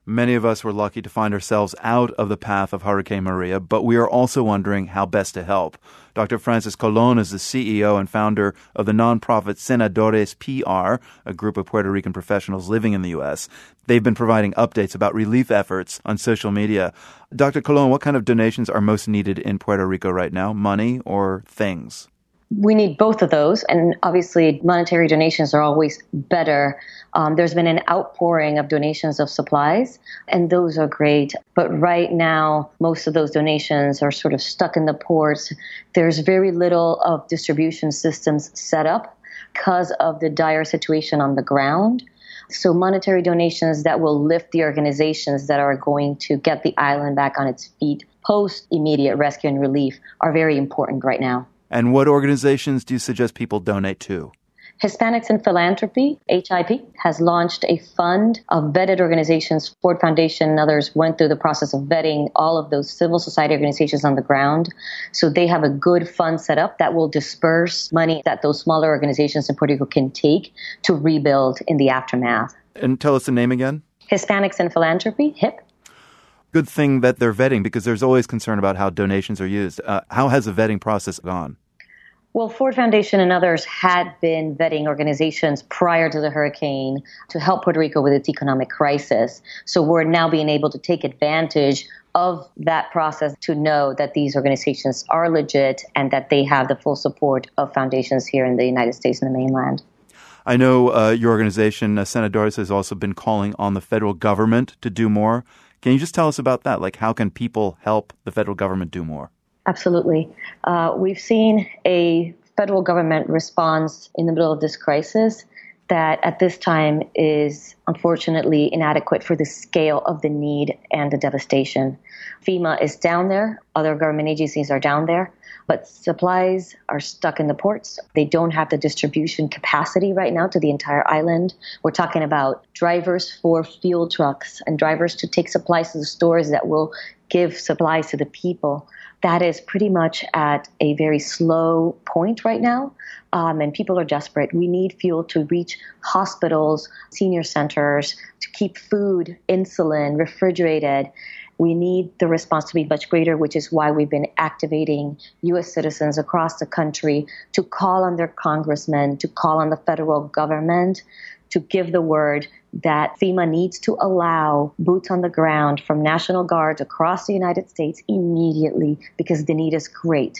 Many of us were lucky to find ourselves out of the path of Hurricane Maria, but we are also wondering how best to help. Dr. Francis Colon is the CEO and founder of the nonprofit Senadores PR, a group of Puerto Rican professionals living in the U.S. They've been providing updates about relief efforts on social media. Dr. Colon, what kind of donations are most needed in Puerto Rico right now, money or things? We need both of those, and obviously monetary donations are always better. There's been an outpouring of donations of supplies, and those are great. But right now, most of those donations are sort of stuck in the ports. There's very little of distribution systems set up because of the dire situation on the ground. So monetary donations that will lift the organizations that are going to get the island back on its feet post immediate rescue and relief are very important right now. And what organizations do you suggest people donate to? Hispanics in Philanthropy, HIP, has launched a fund of vetted organizations. Ford Foundation and others went through the process of vetting all of those civil society organizations on the ground. So they have a good fund set up that will disperse money that those smaller organizations in Puerto Rico can take to rebuild in the aftermath. And tell us the name again. Hispanics in Philanthropy, HIP. Good thing that they're vetting, because there's always concern about how donations are used. How has the vetting process gone? Well, Ford Foundation and others had been vetting organizations prior to the hurricane to help Puerto Rico with its economic crisis. So we're now being able to take advantage of that process to know that these organizations are legit and that they have the full support of foundations here in the United States and the mainland. I know your organization, Senadores, has also been calling on the federal government to do more. Can you just tell us about that? Like, how can people help the federal government do more? Absolutely. We've seen a federal government response in the middle of this crisis that at this time is unfortunately inadequate for the scale of the need and the devastation. FEMA is down there. Other government agencies are down there. But supplies are stuck in the ports. They don't have the distribution capacity right now to the entire island. We're talking about drivers for fuel trucks and drivers to take supplies to the stores that will give supplies to the people. That is pretty much at a very slow point right now, and people are desperate. We need fuel to reach hospitals, senior centers, to keep food, insulin, refrigerated. We need the response to be much greater, which is why we've been activating U.S. citizens across the country to call on their congressmen, to call on the federal government, to give the word that FEMA needs to allow boots on the ground from National Guards across the United States immediately, because the need is great.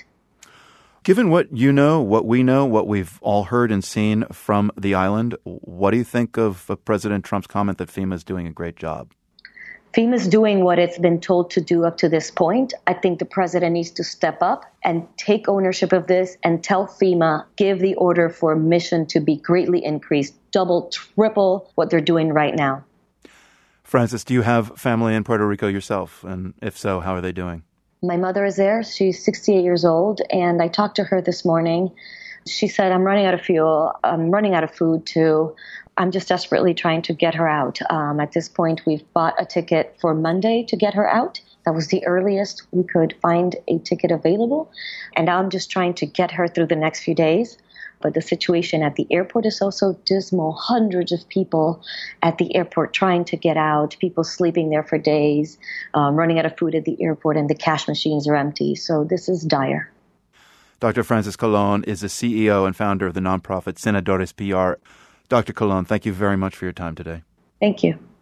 Given what you know, what we know, what we've all heard and seen from the island, what do you think of President Trump's comment that FEMA is doing a great job? FEMA's doing what it's been told to do up to this point. I think the president needs to step up and take ownership of this and tell FEMA, give the order for mission to be greatly increased, double, triple what they're doing right now. Francis, do you have family in Puerto Rico yourself? And if so, how are they doing? My mother is there. She's 68 years old. And I talked to her this morning. She said, I'm running out of fuel. I'm running out of food too. I'm just desperately trying to get her out. At this point, we've bought a ticket for Monday to get her out. That was the earliest we could find a ticket available. And I'm just trying to get her through the next few days. But the situation at the airport is also dismal. Hundreds of people at the airport trying to get out, people sleeping there for days, running out of food at the airport, and the cash machines are empty. So this is dire. Dr. Francis Colon is the CEO and founder of the nonprofit Senadores PR. Dr. Colon, thank you very much for your time today. Thank you.